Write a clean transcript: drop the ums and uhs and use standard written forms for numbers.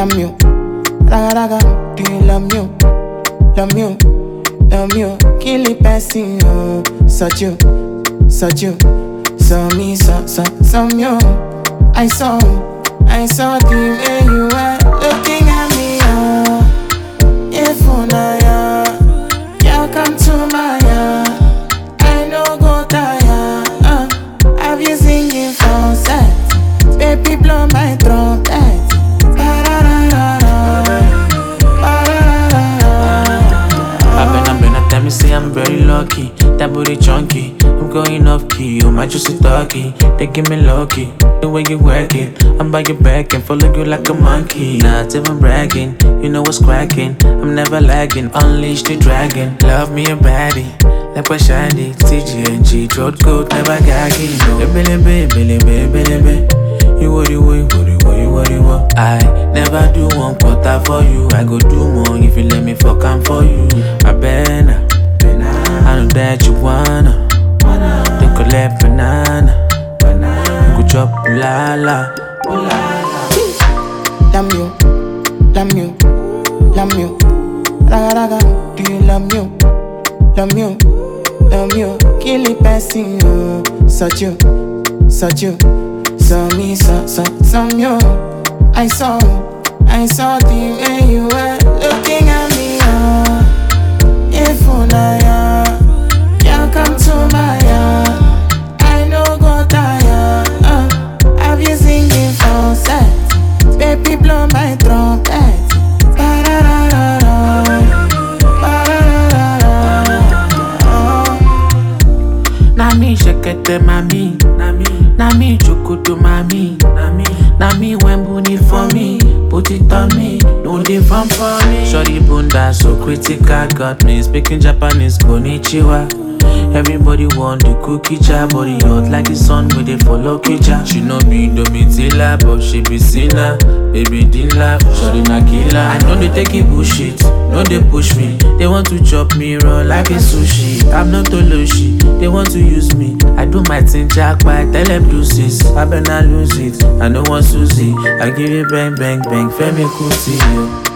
love you, raga raga, do you love me? Love you, love you, kill it passing you, such you, so me, so you. I saw the way you were looking at me, if unaya, you come to my I know go tire, have you singing for set, baby blow my trumpet. Tell me say I'm very lucky, that booty chunky. I'm going off key, you might just a talkie. They give me lucky, the way you work it. I'm by your back and follow you like a monkey. Not even bragging, you know what's cracking. I'm never lagging, unleash the dragon. Love me a baddie, like what shiny. TGNG, throat coat, never gagging. Baby. You what you want. I never do one quarter for you. I go do more if you let me fuck am for you. I better, I know that you wanna. They collect banana. You go chop la. Love you, raga raga, do you love me? Love you, kill it passing you, such you, so me, so you. I saw the way you were looking at me, if unaya, you come to my I know go tire, have you singing for set, baby blow my trumpet. Nami shekete mami, Nami chokoto mami, Nami wembuni for me, put it on me, no dey fun for me. Shorty bunda so critical, got me speaking Japanese, konnichiwa. Everybody want the cookie jar, body hot like the sun with they follow kitchen. She no be Domitila, but she be sinner. Baby Dilla, shorty na killer. I know they take it bullshit, no they push me. They want to chop me raw like a sushi. I'm not Toloshi, they want to use me. I do my thing jackpot, tell them deuces. I better lose it, I know one Susie. I give you bang, Femi Kuti, yo.